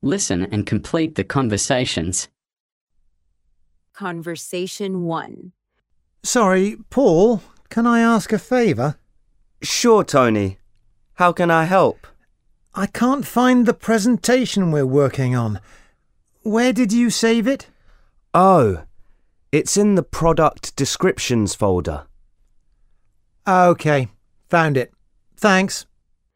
Listen and complete the conversations. Conversation 1. Sorry, Paul, can I ask a favour? Sure, Tony. How can I help? I can't find the presentation we're working on. Where did you save it? Oh, it's in the product descriptions folder. OK, found it. Thanks.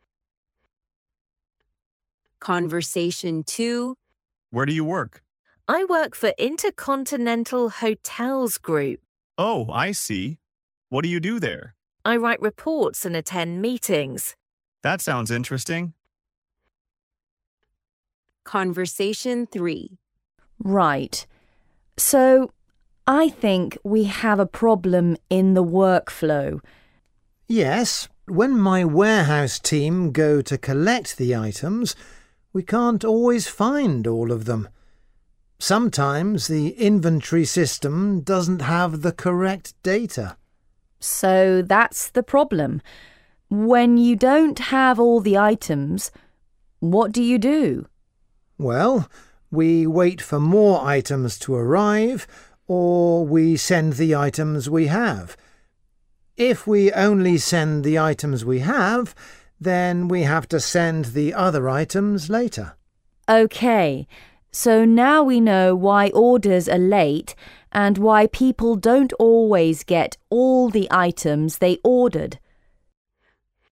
Conversation 2. Where do you work? I work for Intercontinental Hotels Group. Oh, I see. What do you do there? I write reports and attend meetings. That sounds interesting. Conversation 3. Right. So, I think we have a problem in the workflow. Yes, when my warehouse team go to collect the items, we can't always find all of them. Sometimes the inventory system doesn't have the correct data. So that's the problem. When you don't have all the items, what do you do? Well, we wait for more items to arrive, or we send the items we have. If we only send the items we have, then we have to send the other items later. OK, so now we know why orders are late and why people don't always get all the items they ordered.